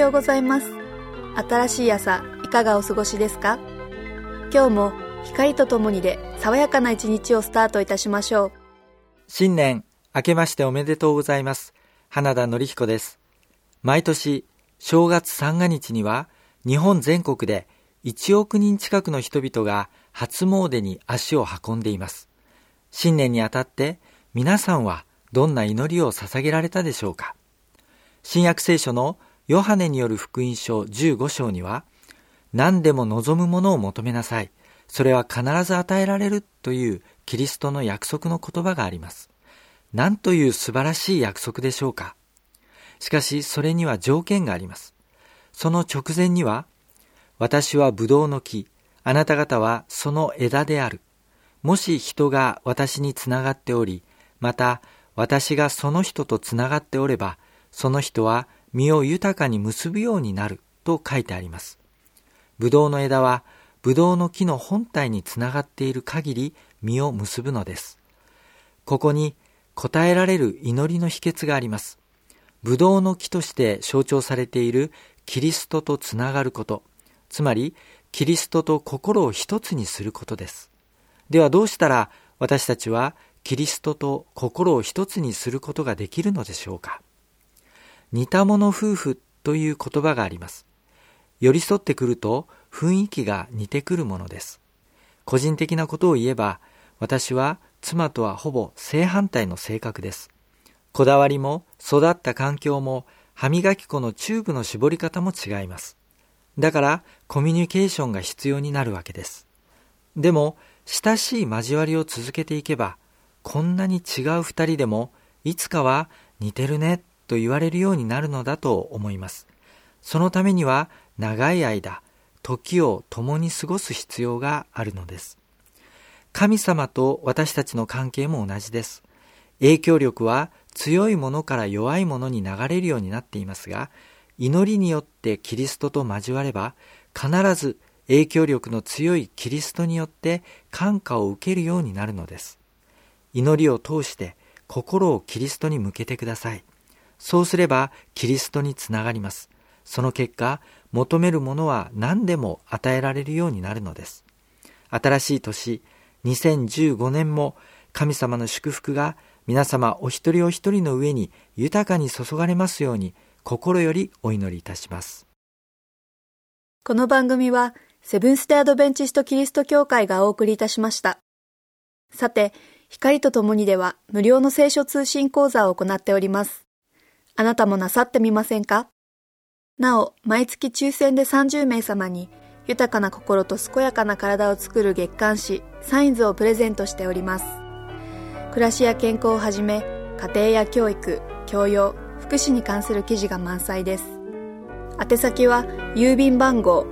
ようございます。新しい朝、いかがお過ごしですか？今日も光とともにで爽やかな一日をスタートいたしましょう。 新年明けましておめでとうございます。花田典彦です。毎年正月三が日には日本全国で1億人近くの人々が初詣に足を運んでいます。新年にあたって皆さんはどんな祈りを捧げられたでしょうか？新約聖書のヨハネによる福音書15章には、何でも望むものを求めなさい。それは必ず与えられるというキリストの約束の言葉があります。なんという素晴らしい約束でしょうか。しかしそれには条件があります。その直前には、私はブドウの木、あなた方はその枝である。もし人が私につながっており、また私がその人とつながっておれば、その人は実を豊かに結ぶようになると書いてあります。ブドウの枝はブドウの木の本体につながっている限り実を結ぶのです。ここに応えられる祈りの秘訣があります。ブドウの木として象徴されているキリストとつながること、つまりキリストと心を一つにすることです。ではどうしたら私たちはキリストと心を一つにすることができるのでしょうか？似た者夫婦という言葉があります。寄り添ってくると雰囲気が似てくるものです。個人的なことを言えば、私は妻とはほぼ正反対の性格です。こだわりも育った環境も歯磨き粉のチューブの絞り方も違います。だからコミュニケーションが必要になるわけです。でも親しい交わりを続けていけば、こんなに違う二人でもいつかは似てるねと言われるようになるのだと思います。そのためには長い間、時を共に過ごす必要があるのです。神様と私たちの関係も同じです。影響力は強いものから弱いものに流れるようになっていますが、祈りによってキリストと交われば、必ず影響力の強いキリストによって感化を受けるようになるのです。祈りを通して心をキリストに向けてください。そうすればキリストにつながります。その結果、求めるものは何でも与えられるようになるのです。新しい年、2015年も神様の祝福が皆様お一人お一人の上に豊かに注がれますように、心よりお祈りいたします。 この番組はセブンステアドベンチストキリスト教会がお送りいたしました。さて、光とともにでは無料の聖書通信講座を行っております。あなたもなさってみませんか？なお、毎月抽選で30名様に豊かな心と健やかな体を作る月刊誌サインズをプレゼントしております。暮らしや健康をはじめ、家庭や教育、教養、福祉に関する記事が満載です。宛先は郵便番号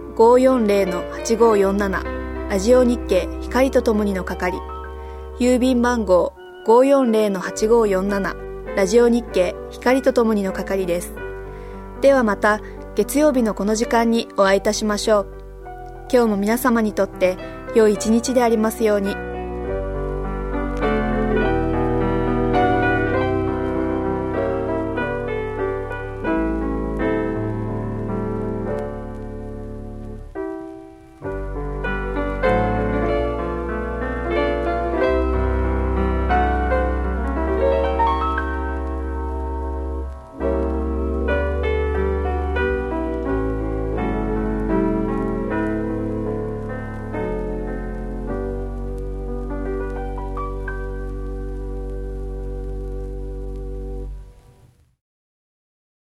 540-8547 ラジオ日経光とともにの係、郵便番号 540-8547 ラジオ日経光とともにの係です。ではまた月曜日のこの時間にお会いいたしましょう。今日も皆様にとって良い一日でありますように。